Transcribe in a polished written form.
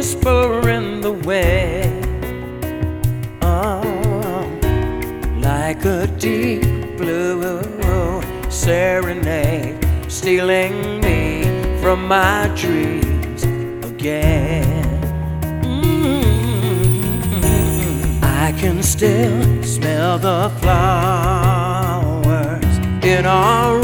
whisper in the wind, like a deep blue serenade, stealing me from my dreams again. I can still smell the flowers in our